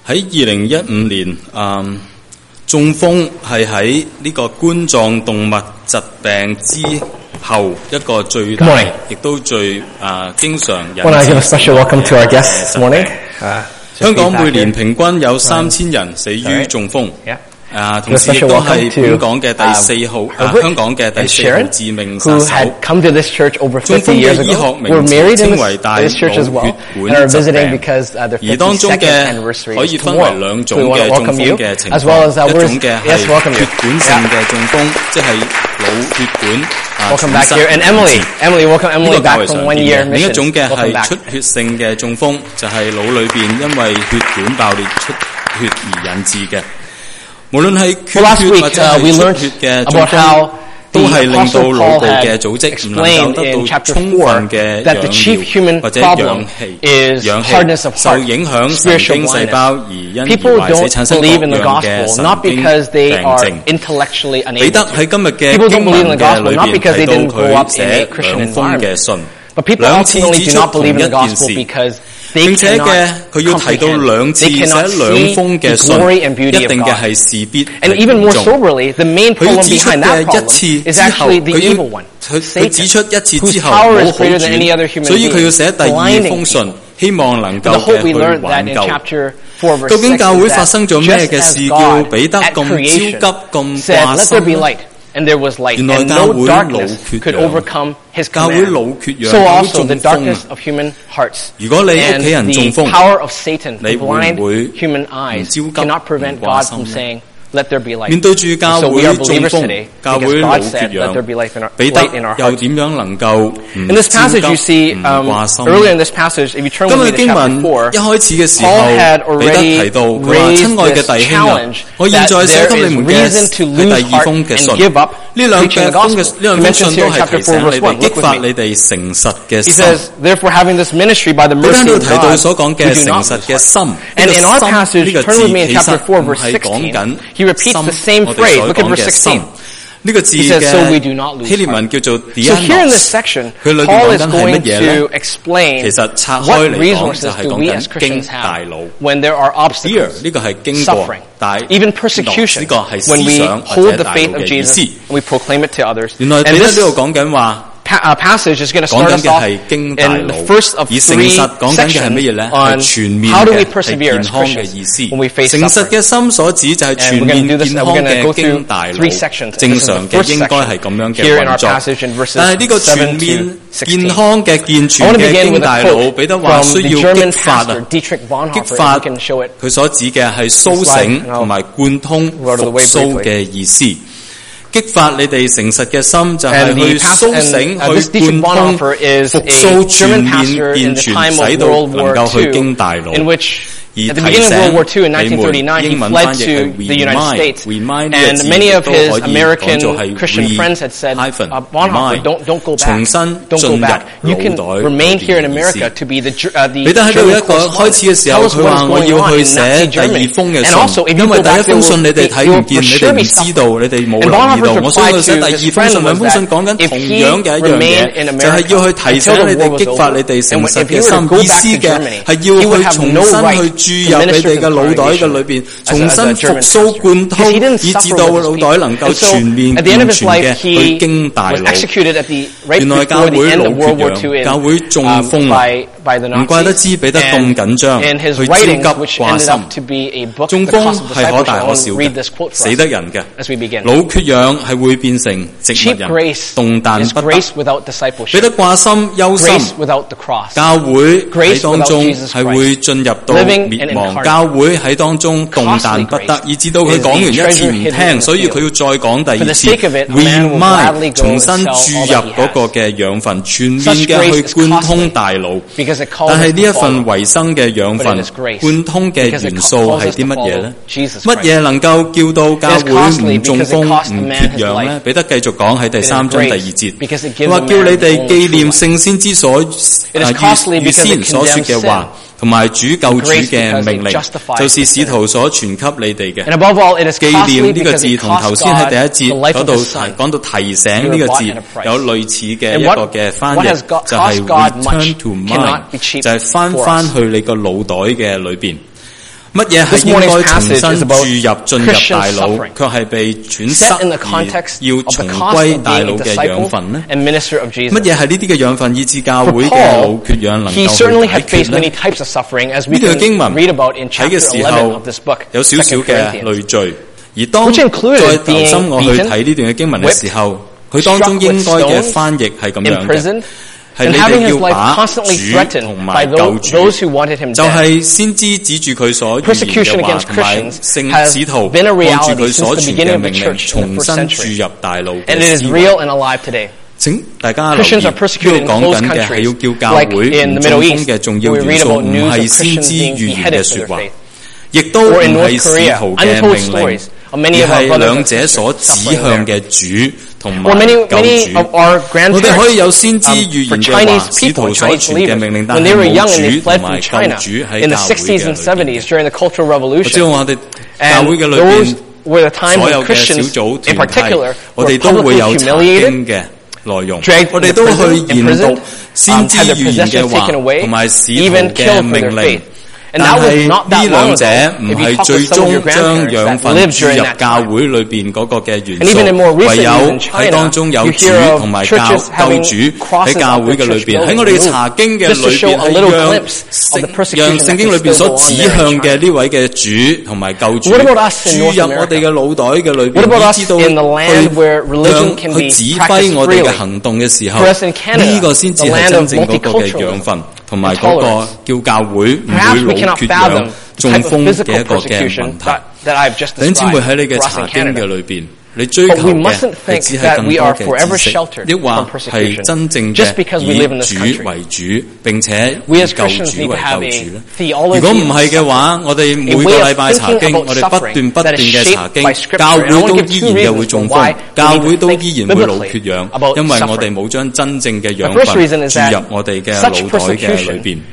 喺2015年中風係喺呢個冠狀動脈疾病之後一個最大亦都最經常引致嘅香港每年平均有3000人死於中風。同時亦都係本港嘅第四號致命殺手。中風嘅醫學名詞稱為大腦血管疾病，而當中嘅可以分為兩種嘅中風嘅情況，一種嘅係血管性嘅中風，即係腦血管損失呢個較為常見；另一種嘅係出血性嘅中風，就係腦裏邊因為血管爆裂出血而引致嘅。無論係缺血或者係出血嘅中風，都係令到腦部嘅組織唔能夠得到充分嘅養料或者氧氣，受影響神經細胞而因而或者產生各樣嘅神經病症。彼得喺今日嘅經文嘅裏邊提到佢寫兩封嘅信，兩次指出同一件事。並且佢要提到兩次寫兩封嘅信，一定嘅係事必係嚴重。佢指出嘅一次之後，佢指出一次之後冇好轉，所以佢要寫第二封信，希望能夠去挽救。究竟教會發生咗咩嘅事，叫彼得咁焦急咁掛心？原來教會腦缺氧，教會腦缺氧都中風。如果你屋企人中風，你會唔會唔焦急唔掛心？面對住教會中風，教會腦缺氧，彼得又點樣能夠唔焦急唔掛心？今日經文一開始嘅時候，彼得提到佢話：親愛嘅弟兄啊，我現在寫給你們嘅係第二封嘅信。呢兩封信都係提醒你哋，激發你哋誠實嘅心。彼得呢度提到所講嘅誠實嘅心，呢個心呢個字其實唔係講緊。He repeats the same phrase. Look at verse 16. 呢個字嘅希臘文叫做 dianos， 佢裏邊講緊係乜嘢咧？其實拆開嚟講就係講緊經大腦。Here 呢個係經過，但係呢個係思想或者大腦嘅意思。原來彼得呢度講緊話。 passage is going to start us off in the first of three sections on how do we persevere as Christians when we face suffering. 誠實嘅心所指就係全面健康嘅經大腦，正常嘅應該係咁樣嘅運作。但係呢個全面健康嘅健全嘅經大腦，彼得話需要激發激發佢所指嘅係甦醒同埋貫通復甦嘅意思。激發你哋誠實嘅心，就係去甦醒、去貫通、復甦全面健全，使到能夠去經大腦。 At the beginning of World War II in 1939, he fled to the United States, and many of his American Christian friends had said, Bonhoeffer, don't go back, don't go back. You can remain here in America to be the German correspondent. Tell us what is going on in Nazi Germany. And also, if you go back, they will for sure be suffering. And Bonhoeffer replied to his friend was that if he remained in America until the war was over, and if he were to go back to Germany, he would have no right 注入你哋嘅腦袋嘅裏邊，重新復甦貫通，以致到腦袋能夠全面健全嘅去經大腦。原來教會腦缺氧，教會中風啊！唔怪得知彼得咁緊張，去焦急掛心。中風係可大可小嘅，死得人嘅。腦缺氧係會變成植物人，動彈不得。彼得掛心憂心，教會喺當中係會進入到滅亡，教會喺當中動彈不得，以至到佢講完一次唔聽，所以佢要再講第二次 remind 重新注入嗰個嘅養分，全面嘅去貫通大腦。但係呢一份維生嘅養分貫通嘅元素係啲乜嘢呢？乜嘢能夠叫到教會唔中風唔缺氧呢？彼得繼續講喺第3章第2節，佢話叫你哋紀念聖先之所預先所說嘅話，同埋主救主嘅命令，就是使徒所傳給你哋嘅。紀念呢個字同頭先喺第一節嗰度講到提醒呢個字有類似嘅一個嘅翻譯，就係 return to mind， 就係翻去你個腦袋嘅裏邊。 乜嘢係應該重新進入大腦，卻係被轉塞而要重歸大腦嘅養分呢？乜嘢係呢啲嘅養分以致教會嘅腦缺氧能夠去解決呢？呢段經文睇嘅時候有少少嘅累贅，而當再留心我去睇呢段嘅經文嘅時候，佢當中應該嘅翻譯係咁樣嘅。係你哋要把主同埋救主，就係先知指住佢所預言嘅話，同埋聖使徒按住佢所傳嘅命令，重新注入大腦嘅思維。請大家留意，呢度講緊嘅係要叫教會唔中風嘅重要元素，唔係先知預言嘅說話，亦都唔係使徒嘅命令，而係兩者所指向嘅主同埋救主。我哋可以有先知預言嘅話，使徒所傳嘅命令，但係冇主同埋救主喺教會嘅裏邊。我知道我哋教會嘅裏邊所有嘅小組團體，我哋都會有查經嘅內容，我哋都去研讀先知預言嘅話同埋使徒嘅命令。但係呢兩者唔係最終將養分注入教會裏邊嗰個嘅元素，唯有喺當中有主同埋救主喺教會嘅裏邊，喺我哋查經嘅裏邊，係讓聖經裏邊所指向嘅呢位嘅主同埋救主注入我哋嘅腦袋嘅裏邊，以知道去指揮我哋嘅行動嘅時候，呢個先至係真正嗰個嘅養分。同埋嗰個叫教會唔會腦缺氧、中風嘅一個嘅問題。弟兄姊妹喺你嘅查經嘅裏邊，你追求嘅係只係更多嘅知識，抑或係真正嘅以主為主，並且以救主為救主呢？如果唔係嘅話，我哋每個禮拜查經，我哋不斷嘅查經，教會都依然嘅會中風，教會都依然會腦缺氧，因為我哋冇將真正嘅養分注入我哋嘅腦袋嘅裏邊。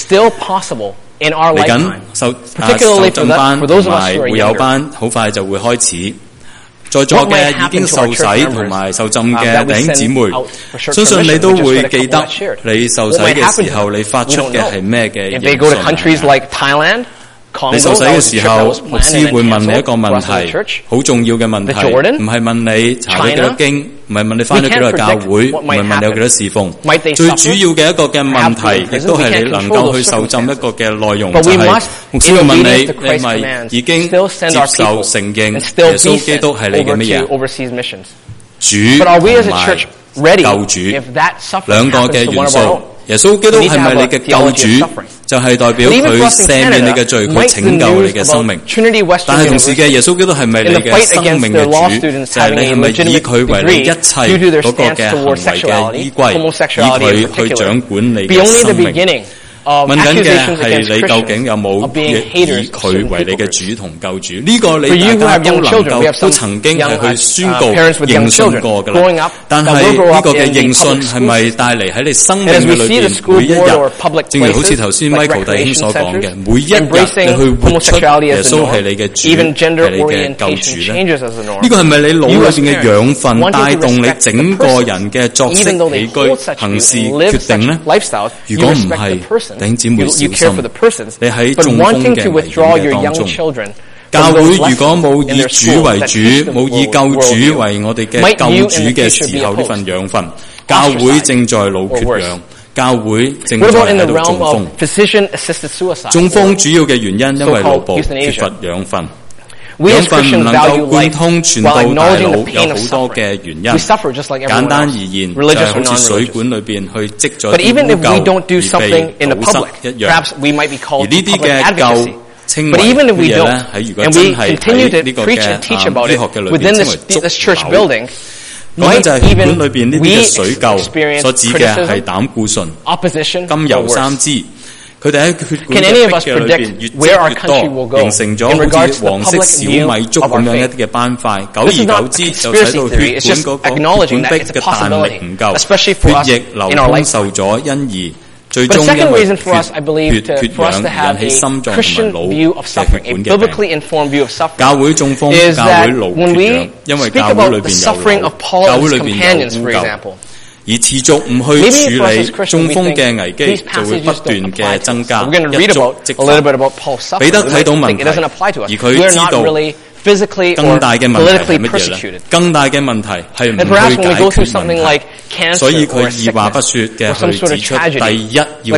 嚟緊受浸班同埋會友班，好快就會開始。在座嘅已經受洗同埋受浸嘅弟兄姊妹，相信你都會記得你受洗嘅時候，你發出嘅係咩嘅應訊。你受洗嘅時候，牧師會問你一個問題，好重要嘅問題，唔係問你查咗幾多經，唔係問你返咗幾多教會，唔係問你有幾多侍奉。最主要嘅一個嘅問題，亦都係你能夠去受浸一個嘅內容，就係牧師會問你係咪已經接受承認耶穌基督係你嘅乜嘢？主同埋救主兩個嘅元素。耶穌基督係咪你嘅救主？就係代表佢赦免你嘅罪，佢拯救你嘅生命。但係同時嘅耶穌基督係咪你嘅生命嘅主？就係你係咪以佢為你一切嗰個嘅行為嘅依歸，以佢去掌管你嘅生命？問緊嘅係你究竟有冇以佢為你嘅主同救主？呢個你大家都能夠都曾經係去宣告認信過噶啦。但係呢個嘅認信係咪帶嚟喺你生命嘅裏邊每一日？正如好似頭先 Michael 弟兄所講嘅，每一日你去活出耶穌係你嘅主，係你嘅救主咧？呢個係咪你腦裏邊嘅養分帶動你整個人嘅作息、起居、行事、決定呢？如果唔係，弟兄姊妹小心，你喺中風嘅危險嘅當中，教會如果冇以主為主，冇以救主為我哋嘅救主嘅時候，呢份養分，教會正在腦缺氧，教會正在喺度中風。中風主要嘅原因，因為腦部缺乏養分。養分唔能夠貫通傳到大腦，有好多嘅原因。簡單而言，就係好似水管裏邊去積咗啲污垢而被堵塞一樣。而呢啲嘅舊稱為乜嘢咧？喺如果真係喺呢個嘅醫學嘅裏邊稱為腫瘤。講緊就係血管裏邊呢啲嘅水垢，所指嘅係膽固醇、甘油三酯。佢哋喺血管嘅壁嘅裏邊越積越多，形成咗好似黃色小米粥咁樣一啲嘅斑塊。久而久之，就使到血管嗰個血管壁嘅彈力唔夠，血液流通受阻，因而最終因為血缺氧引起心臟同埋腦嘅血管嘅病。教會中風、教會腦缺氧，因為教會裏邊有腦，教會裏邊有污垢。 而持續唔去處理中風嘅危機，就會不斷嘅增加，一觸即發。彼得睇到問題，而佢知道更大嘅問題係乜嘢咧？更大嘅問題係唔去解決問題，所以佢二話不說嘅去指出第一要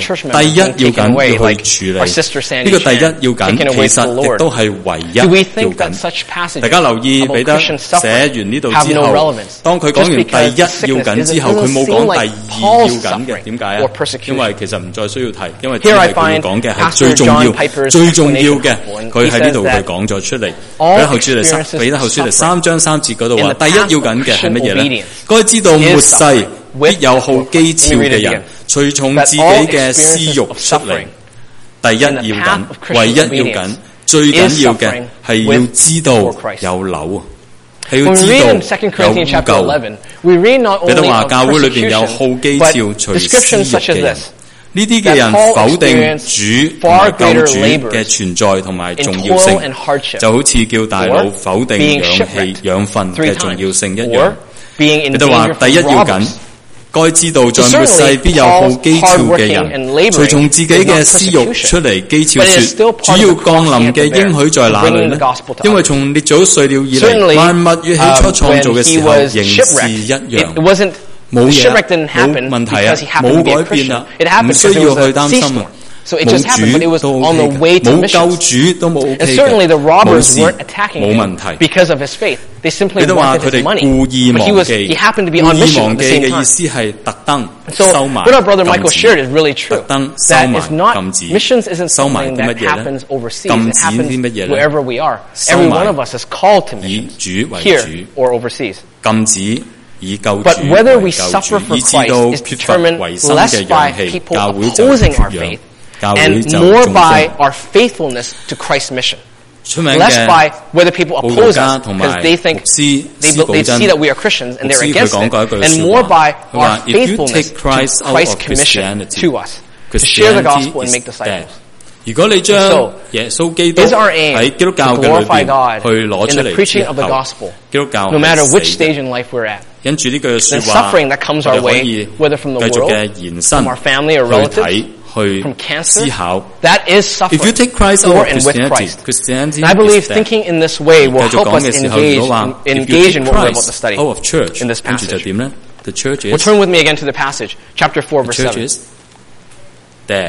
去處理呢個第一要緊，其實亦都係唯一要緊。大家留意彼得寫完呢度之後，當佢講完第一要緊之後，佢冇講第二要緊嘅，點解啊？因為其實唔再需要提，因為只係佢講嘅係最重要嘅，佢喺呢度佢講咗出嚟。彼得後書第3章3節嗰度話，第一要緊嘅係乜嘢咧？該知道末世必有好譏誚嘅人，隨從自己嘅私欲出嚟。第一要緊，唯一要緊，最緊要嘅係要知道有瘤，係要知道有污垢。彼得話教會裏邊有好譏誚隨私欲嘅人。呢啲嘅人否定主同埋救主嘅存在同埋重要性，就好似叫大佬否定養分嘅重要性一樣。彼得話第一要緊，該知道在末世必有好譏誚嘅人，隨從自己嘅私欲出嚟譏誚說，主要降臨嘅應許在哪裏呢？因為從列祖睡了以嚟，萬物與起初創造嘅時候仍是一樣。冇嘢，冇問題啊，冇改變啦，唔需要去擔心啊。冇主都 OK 嘅，冇救主都冇 OK 嘅，冇事冇問題。你都話佢哋故意忘記，故意忘記嘅意思係特登收埋、特登收埋、禁止、收埋啲乜嘢咧？禁止啲乜嘢咧？收埋以主為主，禁止以救主為救主，以致到缺乏維生嘅氧氣，教會就缺氧，教會就中風。出名嘅布道家同埋牧師司保真，牧師佢講過一句説話，佢話：If you take Christ out of Christianity, Christianity is dead。如果你將耶穌基督喺基督教嘅裏邊去攞出嚟之後，基督教係死嘅。因住呢句説話，我哋可以繼續嘅延伸去睇。去思考。If you take Christ over Christianity, I believe thinking in this way will help us engage in what we're about to study out of church in this passage. 就點咧 The church is. Well, turn with me again to the passage, chapter 4, verse 7. The church is dead.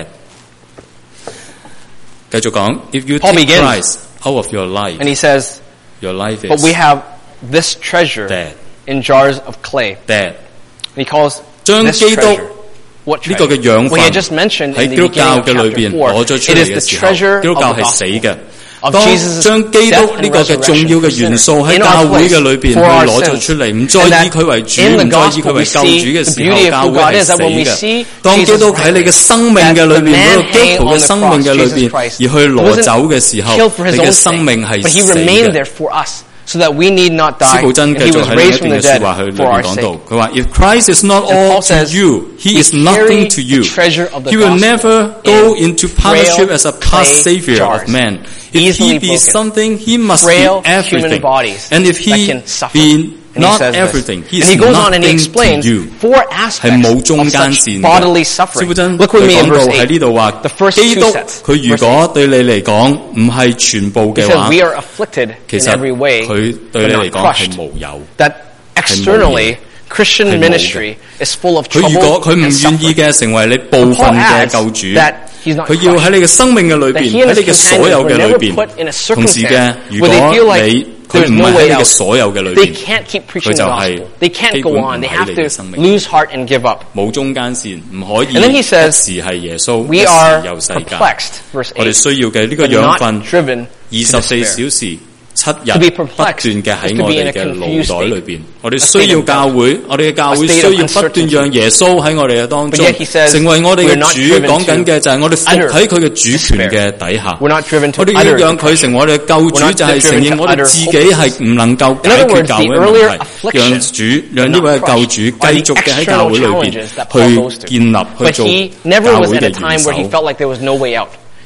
繼續講 If you take Christ out of your life, and he says, your life is but we have this treasure dead. in jars of clay. Dead. And he calls this treasure.呢個嘅養分喺基督教嘅裏邊攞咗出嚟嘅時候，基督教係死嘅。當將基督呢個嘅重要嘅元素喺教會嘅裏邊去攞咗出嚟，唔再以佢為主，唔再以佢為救主嘅時候，教會係死嘅。當基督喺你嘅生命嘅裏邊，嗰個基督徒嘅生命嘅裏邊，而去攞走嘅時候，你嘅生命係死嘅。 So that we need not die, and he was raised from the dead for our sake. If Christ is not all to you, he is nothing to you. He will never go into partnership as a past savior of man. If he be something, he must be everything. And if he be not everything, he is nothing to you. 係冇中間線嘅。司保真佢講到喺呢度話，基督佢如果對你嚟講唔係全部嘅話，其實佢對你嚟講係無有。 Christian ministry is full of trouble. 佢如果佢唔願意嘅成為你部分嘅救主，佢要喺你嘅生命嘅裏邊，喺你嘅所有嘅裏邊，同時嘅，如果你佢唔係喺你嘅所有嘅裏邊，佢就係基本唔喺你嘅生命。冇中間線，唔可以一時係耶穌，一時又世界。我哋需要嘅呢個養分，24小時。7日不斷嘅喺我哋嘅腦袋裏邊，我哋需要教會，我哋嘅教會需要不斷讓耶穌喺我哋嘅當中成為我哋嘅主。講緊嘅就係我哋服喺佢嘅主權嘅底下，我哋要讓佢成為我哋嘅救主，就係承認我哋自己係唔能夠解決教會問題，讓呢位嘅救主繼續嘅喺教會裏邊去建立去做教會嘅元首。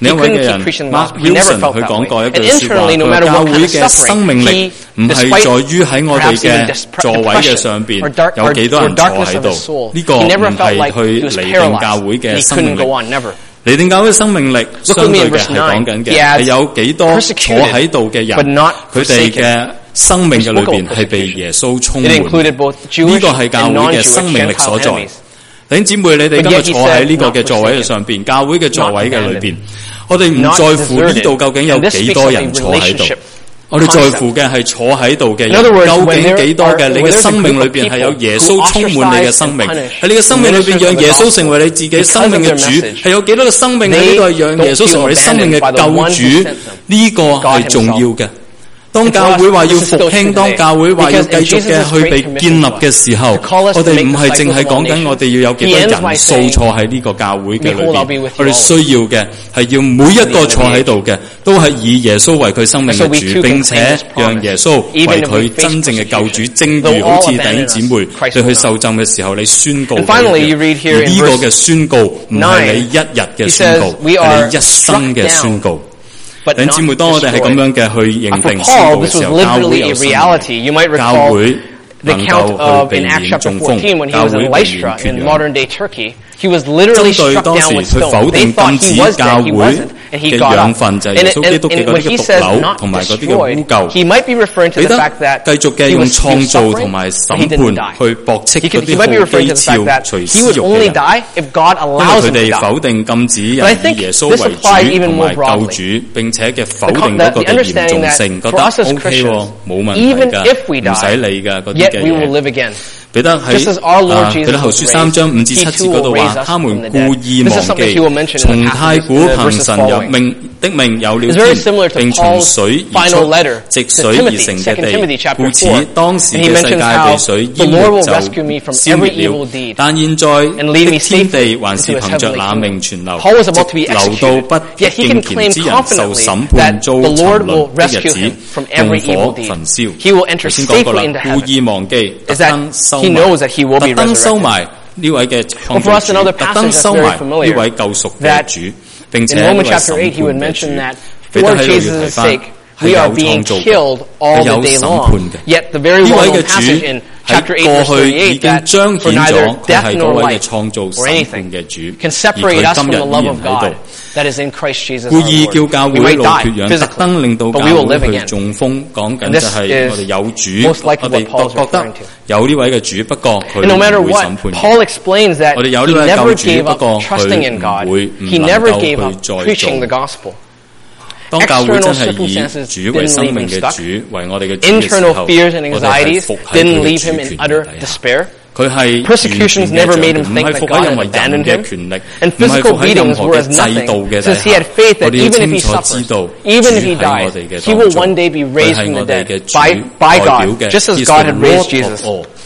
另一位嘅人 Mark Wilson 佢講過一句說話，佢教會嘅生命力唔係在於喺我哋嘅座位嘅上邊有幾多人坐喺度，呢個唔係去釐定教會嘅生命力。釐定教會嘅生命力相對嘅係講緊嘅係有幾多坐喺度嘅人，佢哋嘅生命嘅裏邊係被耶穌充滿，呢個係教會嘅生命力所在。弟兄姊妹，你哋今日坐喺呢個嘅座位嘅上邊，教會嘅座位嘅裏邊，我哋唔在乎呢度究竟有幾多人坐喺度，我哋在乎嘅係坐喺度嘅人究竟幾多嘅，你嘅生命裏邊係有耶穌充滿你嘅生命，喺你嘅生命裏邊讓耶穌成為你自己生命嘅主，係有幾多嘅生命喺呢度係讓耶穌成為你生命嘅救主，呢個係重要嘅。當教會話要復興，當教會話要繼續嘅去被建立嘅時候，我哋唔係淨係講緊我哋要有幾多人數坐喺呢個教會嘅裏邊，我哋需要嘅係要每一個坐喺度嘅都係以耶穌為佢生命嘅主，並且讓耶穌為佢真正嘅救主，正如好似弟兄姊妹你去受浸嘅時候，你宣告佢，而呢個嘅宣告唔係你一日嘅宣告，係你一生嘅宣告。弟兄姊妹，當我哋係咁樣嘅去認定宣告嘅時候，教會有生命，教會能夠去避免中風，教會避免缺氧。針對當時佢否定禁止教會嘅養分就係耶穌基督嘅嗰啲嘅毒瘤同埋嗰啲嘅污垢，彼得繼續嘅用創造同埋審判去駁斥嗰啲好譏誚隨私欲嘅人，因為佢哋否定禁止人以耶穌為主同埋救主，並且嘅否定嗰個嘅嚴重性，覺得 OK 喎，冇問題㗎，唔使理㗎嗰啲嘅嘢。彼得喺彼得後書3章5至7節嗰度話，他們故意忘記從太古憑神的命有了天，並從水而出，藉水而成嘅地，故此當時嘅世界被水淹沒就消滅了。但現在的天地還是憑着那命存留，直留到不敬虔之人受審判遭沉淪的日子，用火焚燒。先講過啦，故意忘記，特登收埋呢位嘅創造主，特登收埋呢位救贖嘅主，並且呢位審判嘅主。彼得喺度要提翻，係有創造嘅，係有審判嘅。呢位嘅主喺過去已經彰顯咗佢係嗰位嘅創造審判嘅主，而佢今日依然喺度。故意叫教會一路缺氧，特登令到教會去中風，講緊就係我哋有主，我哋覺得有呢位嘅主，不過佢唔會審判。我哋有呢位救主，不過佢唔能夠去再做。當教會真係以主為生命嘅主，為我哋嘅主嘅時候，我哋係服喺佢嘅主權底下。佢係persecutions never made him think that God had abandoned him, and physical beatings were as nothing, since he had faith that even if he suffers, even if he dies, he will one day be raised from the dead by God, just as God had raised Jesus.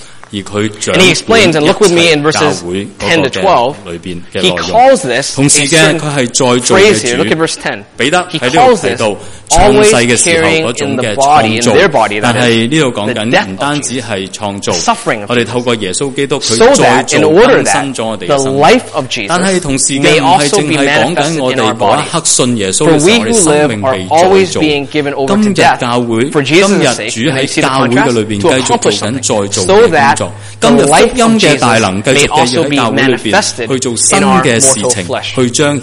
And he explains, and look with me in verses 10 to 12, he calls this a certain phrase here. Look at verse 10. He calls this always carrying in the body, in their body, that is, the death of Jesus, the suffering of Jesus, so that in order that the life of Jesus may also be manifested in our body. For we who live are always being given over to death for Jesus' sake, and you see the contrast, to accomplish something, so that the life of Jesus may also be manifested in our mortal flesh.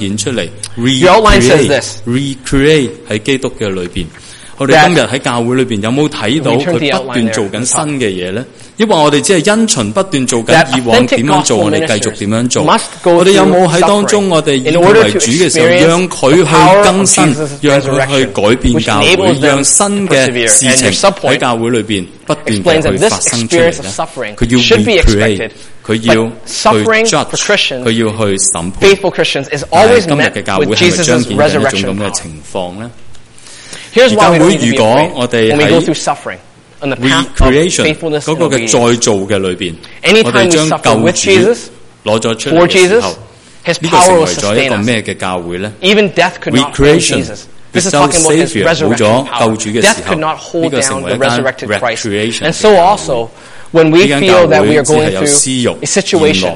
The outline says this. Recreate 喺基督嘅裏邊，我哋今日喺教會裏邊有冇睇到佢不斷做緊新嘅嘢咧？抑或我哋只係因循不斷做緊以往點樣做，我哋繼續點樣做？我哋有冇喺當中我哋以佢為主嘅時候，讓佢去更新，讓佢去改變教會，讓新嘅事情喺教會裏邊不斷嘅去發生出嚟咧？佢要 recreate， 佢要去 judge， 佢要去審判。今日嘅教會係咪彰顯緊一種咁嘅情況咧？而教會如果我哋喺recreation 嗰個嘅再造嘅裏邊，我哋將救主攞咗出嚟嘅時候，呢個成為咗一個咩嘅教會咧 ？Recreation without Savior 冇咗救主嘅時候，呢個成為一間 recreation 嘅教會。 When we feel that we are going through a situation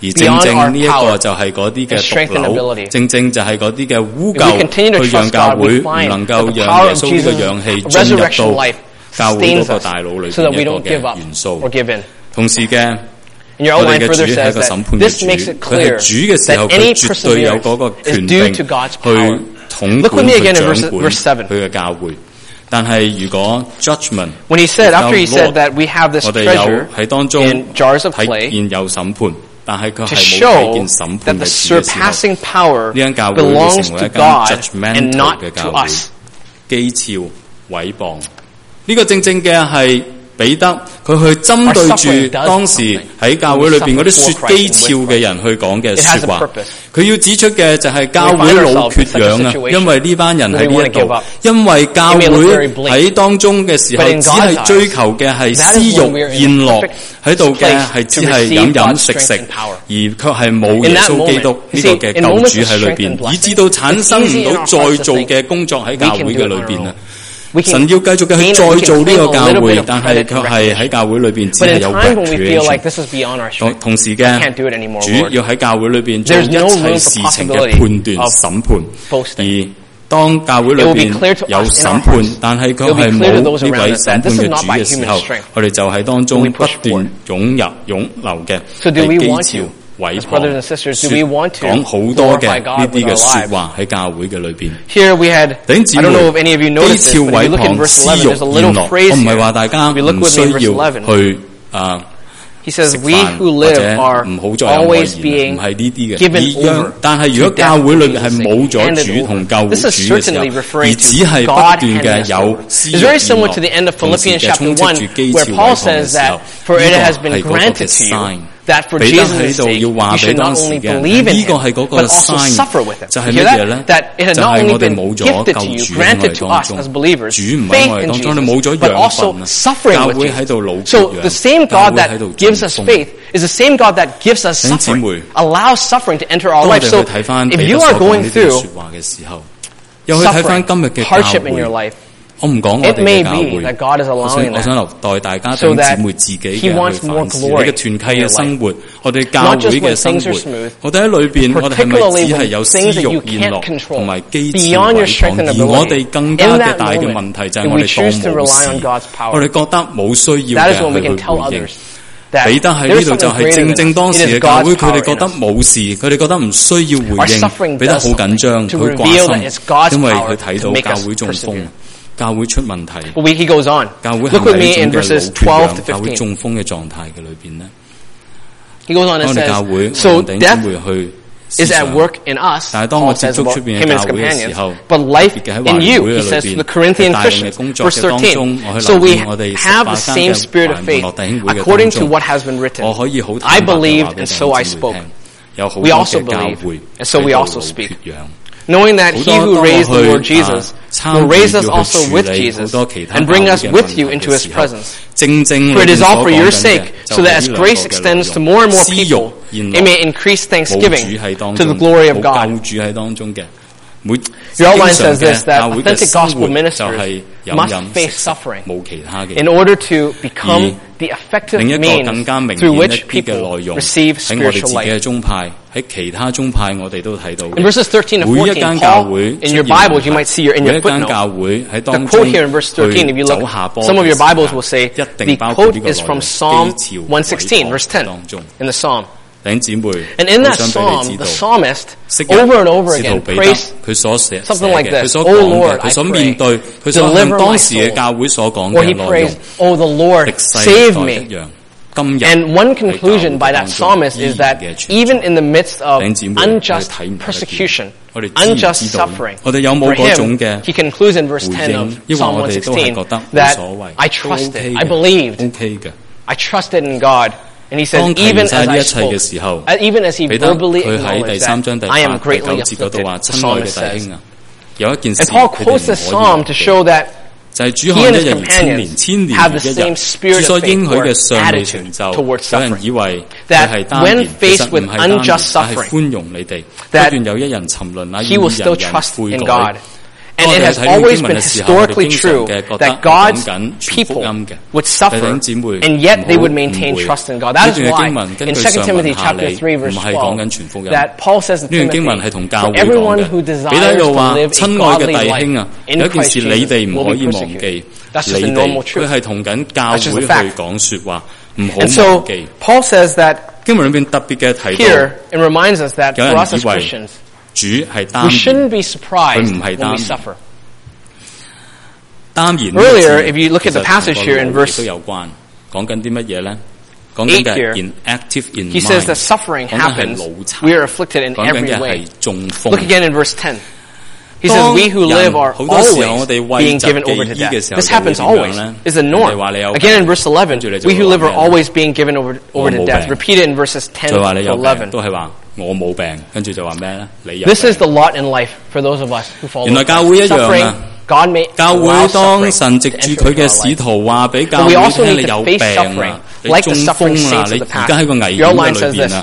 而正正呢一個就係嗰啲嘅毒瘤，正正就係嗰啲嘅污垢，去讓教會唔能夠讓耶穌呢個氧氣進入到教會嗰個大腦裏邊一個嘅元素。同時嘅，我哋嘅主係一個審判嘅主，佢係主嘅時候，佢絕對有嗰個權柄去統管去掌管佢嘅教會。但係如果 judgment， when he said after he said that we have this treasure 喺當中 in jars of clay 睇見有審判，但係佢係冇睇見審判嘅主嘅時候，呢間教會會成為一間 judgmental 嘅教會，譏誚毀謗。呢個正正嘅係彼得佢去針對住當時喺教會裏邊嗰啲說譏誚嘅人去講嘅說話，佢要指出嘅就係教會老缺氧啊，因為呢班人喺呢一度，因為教會喺當中嘅時候只係追求嘅係私欲宴樂，喺度嘅係只係飲飲食食，而卻係冇耶穌基督呢個嘅救主喺裏邊，以致到產生唔到再做嘅工作喺教會嘅裏邊啊。神要繼續嘅去再做呢個教會，但係卻係喺教會裏邊只係有 recreation。同時嘅主要喺教會裏邊做一切事情嘅判斷、審判。而當教會裏邊有審判，但係卻係冇呢位審判嘅主嘅時候，我哋就喺當中不斷湧流嘅被譏誚。 Brothers and sisters, do we want to 講好多嘅呢啲嘅說話喺教會嘅裏邊。 Here we had, I don't know if any of you noticed this, but you look in verse 11, there's a little phrase here. If you look with me in verse 11, he says, we who live are always being given over. 但係如果教會裏面係冇咗主同救主嘅時候，而只係不斷嘅有私欲 It's very similar to the end of Philippians chapter 1, where Paul says that, for it has been granted to you that for Jesus' sake, you should not only believe in him, but also suffer with him. You hear that? That it had not only been gifted to you, granted to us as believers, faith in Jesus, but also suffering with Jesus. So the same God that gives us faith is the same God that gives us suffering, allows suffering to enter our life. So if you are going through suffering, hardship in your life, 我唔講我哋嘅教會，我想留待大家弟兄姊妹自己嘅去反思。你嘅團契嘅生活，我哋教會嘅生活，我哋喺裏邊，我哋係咪只係有私欲宴樂同埋譏誚毀謗？而我哋更加嘅大嘅問題就係我哋當無視，我哋覺得冇需要嘅去回應。彼得喺呢度就係正正當時嘅教會，佢哋覺得冇事，佢哋覺得唔需要回應。彼得好緊張，佢掛心，因為佢睇到教會中風。教會出問題。 He goes on. 教會係咪喺一種嘅老缺氧、教會中風嘅狀態嘅裏邊呢？ He goes on and says, so death is at work in us, Paul says about him and his companions, but life in you, he says to the Corinthian Christians, verse 13. So we have the same spirit of faith, according to what has been written. I believed, and so I spoke. We also believe, and so we also speak. Knowing that he who raised the Lord Jesus will raise us also with Jesus and bring us with you into his presence. For it is all for your sake, so that as grace extends to more and more people, it may increase thanksgiving to the glory of God. Your outline says this, that authentic gospel ministers must face suffering in order to become the effective means through which people receive spiritual life. In verses 13 and 14, Paul, in your Bibles, you might see in your footnote, the quote here in verse 13, if you look, some of your Bibles will say, the quote is from Psalm 116, verse 10, in the Psalm. And in that psalm, the psalmist over and over again prays something like this, "Oh Lord, I pray, deliver my soul." Or he prays, "Oh the Lord, save me." And one conclusion by that psalmist is that even in the midst of unjust persecution, unjust suffering, for him, he concludes in verse 10 of Psalm 116 that I trusted, I believed, I trusted in God. And he says, even as I spoke, even as he verbally acknowledged that, I am greatly afflicted, the psalmist says. And Paul quotes this psalm to show that he and his companions have the same spirit of faith or attitude towards suffering. That when faced with unjust suffering, that he will still trust in God. And it has always been historically true that God's people would suffer, and yet they would maintain trust in God. That is why in 2 Timothy chapter 3 verse 12 that Paul says to Timothy, for everyone who desires to live a godly life in Christ Jesus will be persecuted. That's just a normal truth. That's just a fact. And so Paul says that here it reminds us that for us as Christians, we shouldn't be surprised when we suffer. Earlier, if you look at the passage here in verse 8 here, he says that suffering happens. We are afflicted in every way. Look again in verse 10. He says, we who live are always being given over to death. This happens always. It's a norm. Again in verse 11, we who live are always being given over to death. Repeated in verses 10 to 11. This is the lot in life for those of us who follow suffering. God may allow suffering to enter into our life. But we also need to face suffering like the suffering saints of the past. Your line says this,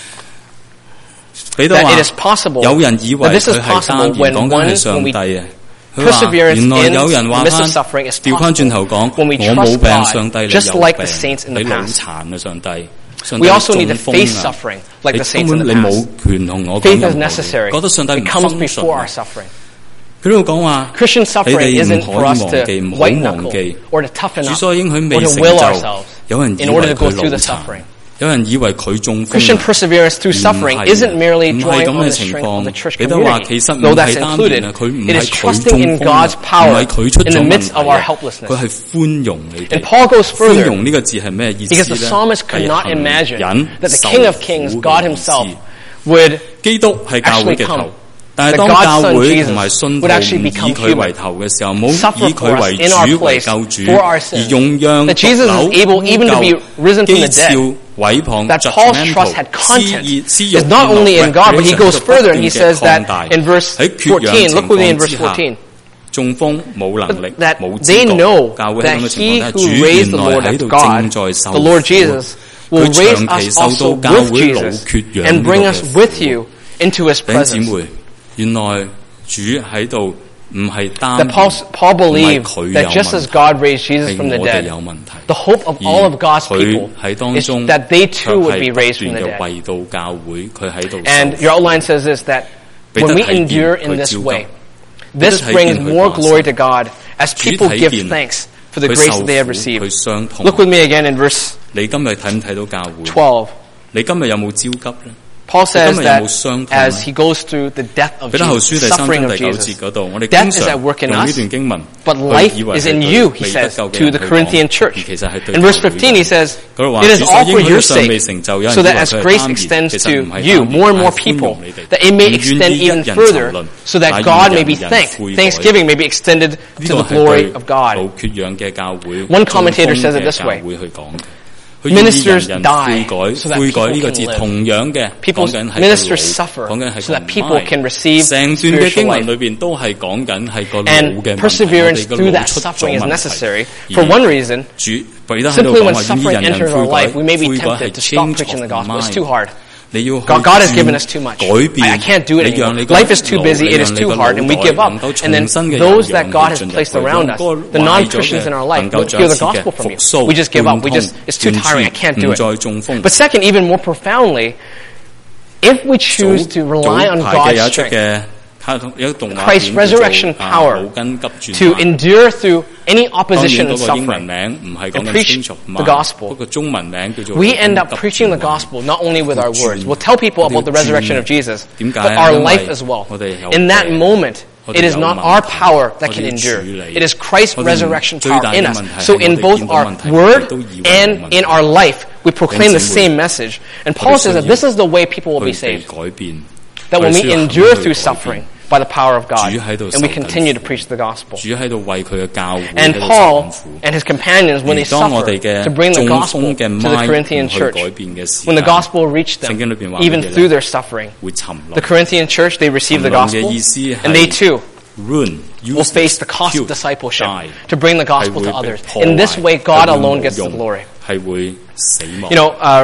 that it is possible, that this is possible when we perseverance in the midst of suffering is possible when we trust God, just like the saints in the past. We also need to face suffering like the saints in the past. Faith is necessary. It comes before our suffering. Christian suffering isn't for us to white knuckle or to toughen up or to will ourselves in order to go through the suffering. Christian perseverance through suffering isn't merely drawing on the strength of the church community, though that's included. It is trusting in God's power in the midst of our helplessness. And Paul goes further, because the psalmist could not imagine that the King of Kings, God himself, would actually come. That God's Son Jesus would actually become human, suffer for us in our place for our sins, that Jesus is able even to be risen from the dead, that Paul's trust had content is not only in God, but he goes further and he says that in verse 14, look with me in verse 14, that they know that he who raised the Lord of God, the Lord Jesus, will raise us also with Jesus and bring us with you into his presence. That Paul believed that just as God raised Jesus from the dead, the hope of all of God's people is that they too would be raised from the dead. And your outline says this, that when we endure in this way, this brings more glory to God as people give thanks for the grace that they have received. Look with me again in verse 12. Paul says that as he goes through the death of Jesus, suffering of Jesus, death is at work in us, but life is in you, he says to the Corinthian church. In verse 15 he says, it is all for your sake, so that as grace extends to you, more and more people, that it may extend even further, so that God may be thanked. Thanksgiving may be extended to the glory of God. One commentator says it this way, ministers die so that people can live. Ministers suffer so that people can receive spiritual life. And perseverance through that suffering is necessary for one reason. Simply when suffering enters our life, we may be tempted to stop preaching the gospel. It's too hard. God has given us too much. I can't do it anymore. Life is too busy, it is too hard, and we give up. And then those that God has placed around us, the non-Christians in our life, won't hear the gospel from you. We just give up. It's too tiring, I can't do it. But second, even more profoundly, if we choose to rely on God's strength, Christ's resurrection power to endure through any opposition and suffering and preach the gospel, we end up preaching the gospel not only with our words. We'll tell people about the resurrection of Jesus, but our life as well. In that moment, it is not our power that can endure. It is Christ's resurrection power in us. So in both our word and in our life, we proclaim the same message. And Paul says that this is the way people will be saved. That when we endure through suffering by the power of God, and we continue to preach the gospel. And Paul and his companions, when they suffer to bring the gospel to the Corinthian church, when the gospel reached them, even through their suffering, the Corinthian church, they received the gospel, and they too will face the cost of discipleship to bring the gospel to others. In this way, God alone gets the glory. You know,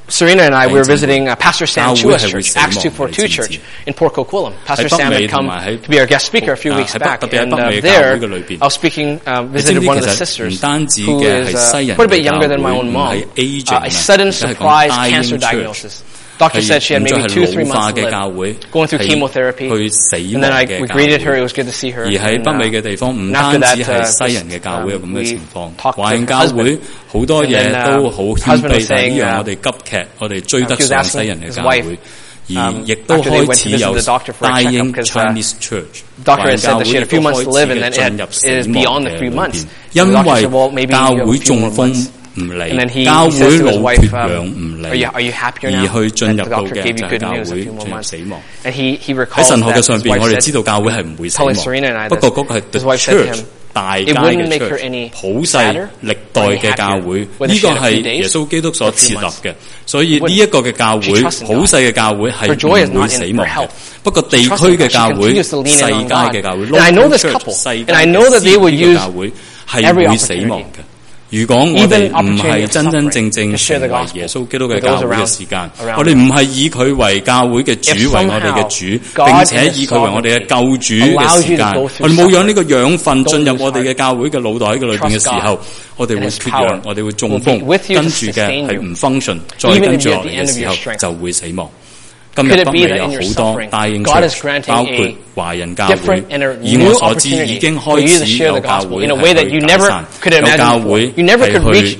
Serena and I, we were visiting Pastor Sam Chua's church, Acts 242 Church in Port Coquitlam. Pastor Sam had come to be our guest speaker a few weeks back, and there I was visited one of the sisters who is quite a bit younger than my own mom. A sudden surprise cancer diagnosis. Doctor said she had maybe 2-3 months to live, going through chemotherapy. And then we greeted her. It was good to see her. And after that, we talked to her husband. And then husband was saying, he was asking his wife, after they went to visit the doctor for a checkup, because the doctor had said that she had a few months to live, and then it is beyond the 3 months. And the doctor said, well, maybe you have a few more months. And then he says to his wife, are you happier now that the doctor gave you good news a few more months? And he recalls that his wife said, telling Serena and I this, his wife said to him, it wouldn't make her any sadder or any happier whether she had a few days or a few months. She trusts in God. Her joy is not in her health. She trusts in God. She continues to lean in on God. And I know this couple, and I know that they will use every opportunity. 如果我哋唔係真真正正成為耶穌基督嘅教會嘅時間，我哋唔係以佢為教會嘅主，為我哋嘅主，並且以佢為我哋嘅救主嘅時間，我哋冇讓呢個養分進入我哋嘅教會嘅腦袋嘅裏邊嘅時候，我哋會缺氧，我哋會中風，跟住嘅係唔 function， 再跟住落嚟嘅時候就會死亡。今日北美有好多大型church，包括華人教會，以我所知已經開始有教會係去解散，有教會係去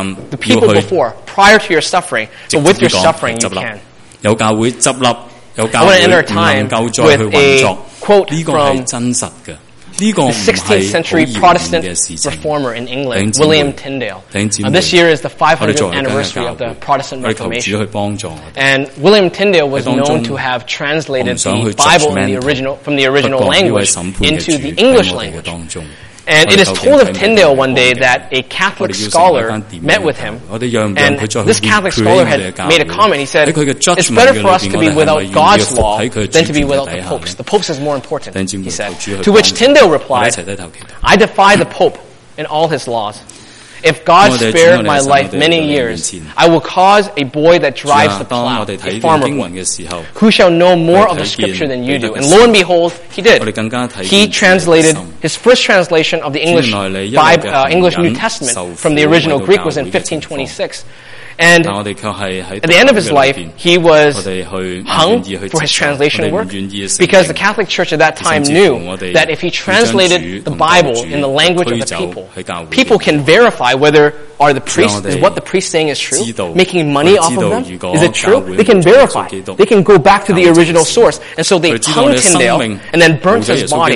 執笠，有教會執笠，有教會唔能夠再去運作，呢個係真實嘅。呢個唔係好遙遠嘅事情。 reformer in England, William Tyndale. This year is the 500th anniversary of the Protestant Reformation. And William Tyndale was known to have translated the Bible from the original language into the English language. And it is told of Tyndale one day that a Catholic scholar met with him, and this Catholic scholar had made a comment. He said, it's better for us to be without God's law than to be without the Pope's. The Pope's is more important, he said. To which Tyndale replied, I defy the Pope and all his laws. If God spared my life many years, I will cause a boy that drives the plow, a farmer boy, who shall know more of the scripture than you do. And lo and behold, he did. He translated, his first translation of the English English New Testament from the original Greek was in 1526. And at the end of his life, he was hung for his translation work because the Catholic Church at that time knew that if he translated the Bible in the language of the people, people can verify whether what the priest saying is true, making money off of them. Is it true? They can verify. They can go back to the original source. And so they hung Tyndale and then burnt his body.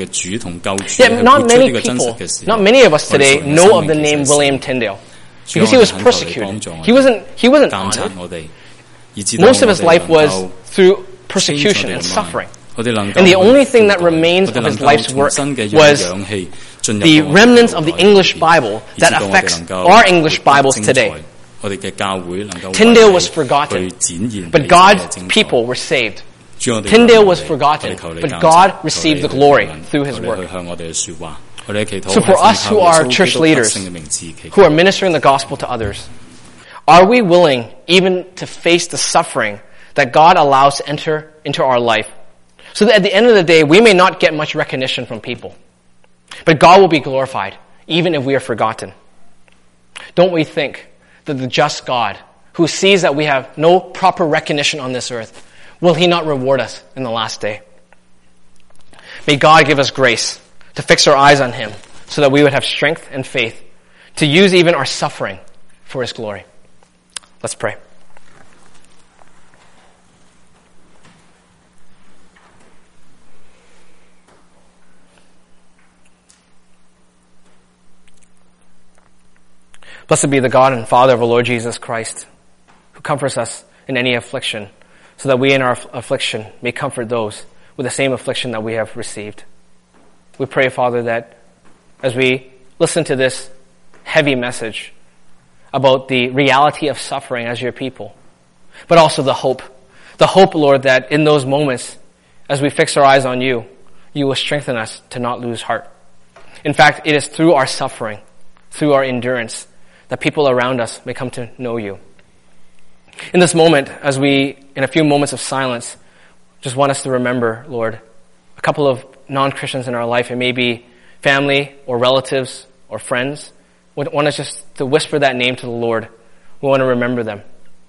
Yet not many of us today know of the name William Tyndale. Because he was persecuted. He wasn't honored. Most of his life was through persecution and suffering. And the only thing that remains of his life's work was the remnants of the English Bible that affects our English Bibles today. Tyndale was forgotten, but God's people were saved. Tyndale was forgotten, but God received the glory through his work. So for us who are church leaders, who are ministering the gospel to others, are we willing even to face the suffering that God allows to enter into our life? So that at the end of the day, we may not get much recognition from people, but God will be glorified, even if we are forgotten. Don't we think that the just God, who sees that we have no proper recognition on this earth, will he not reward us in the last day? May God give us grace to fix our eyes on him so that we would have strength and faith to use even our suffering for his glory. Let's pray. Blessed be the God and Father of our Lord Jesus Christ, who comforts us in any affliction, so that we in our affliction may comfort those with the same affliction that we have received. We pray, Father, that as we listen to this heavy message about the reality of suffering as your people, but also the hope, Lord, that in those moments, as we fix our eyes on you, you will strengthen us to not lose heart. In fact, it is through our suffering, through our endurance, that people around us may come to know you. In this moment, as we, in a few moments of silence, just want us to remember, Lord, a couple of non-Christians in our life. It may be family or relatives or friends. We want us just to whisper that name to the Lord. We want to remember them.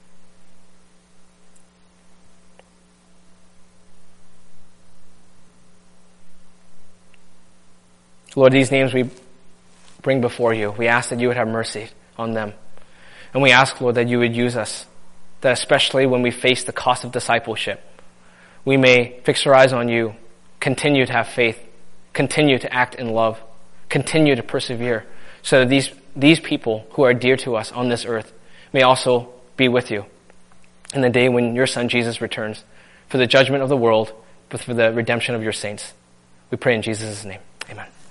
Lord, these names we bring before you. We ask that you would have mercy on them. And we ask, Lord, that you would use us, that especially when we face the cost of discipleship, we may fix our eyes on you, continue to have faith, continue to act in love, continue to persevere, so that these people who are dear to us on this earth may also be with you in the day when your Son Jesus returns for the judgment of the world, but for the redemption of your saints. We pray in Jesus' name. Amen.